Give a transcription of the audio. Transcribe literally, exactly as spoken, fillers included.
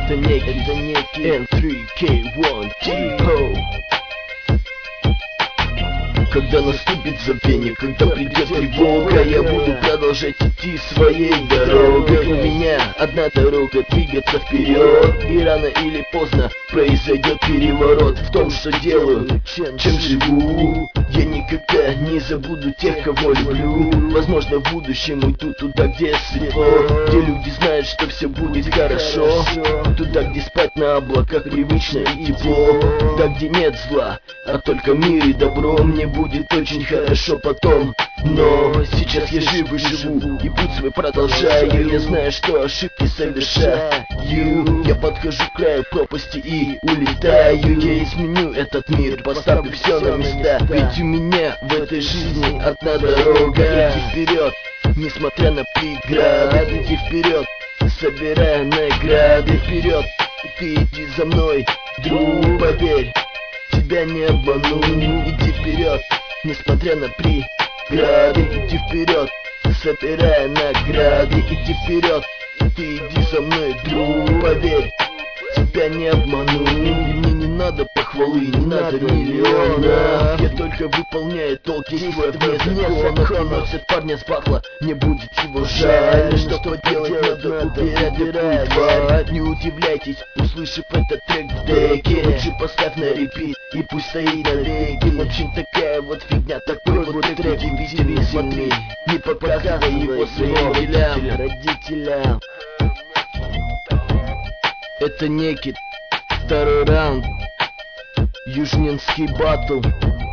Это некий, это некий эн три кей один T-Ho. Когда наступит забвение, когда придет тревога, я буду продолжать идти своей дорогой. У меня одна дорога — двигаться вперед. И рано или поздно произойдет переворот в том, что делаю, чем живу. Я никогда не забуду тех, кого люблю. Возможно, в будущем уйду туда, где светло, где люди знают, что все будет хорошо. Туда, где спать на облаках привычно и тепло. Туда, где нет зла, а только мир и добро. Мне будет очень хорошо потом, но сейчас я жив и живу, и путь свой продолжаю. Я знаю, что ошибки совершаю. Я подхожу к краю пропасти и улетаю. Я изменю этот мир, поставлю все на места. Ведь у меня в этой жизни одна дорога. Иди вперед, несмотря на преграды. Иди вперед, собирая награды. Вперед, ты иди за мной, друг, поверь, тебя не обману. Иди вперед, несмотря на преграды. Иди вперед, собирая награды. Иди вперед, ты иди за мной, друг, поверь, тебя не обману. И мне не надо похвалы, не надо миллионов. Я только выполняю долг, действуя вне закона. Носят парня с батла, мне будет его жаль. Что поделать, надо убирать, убирать. Не удивляйтесь, услышав этот трек в деке. Лучше поставь на репит и пусть стоит навеки. В общем, такая вот фигня, такой вот трек. Видели, смотри, не показывай его своим родителям, родителям. Это некий второй раунд, Южненский батл.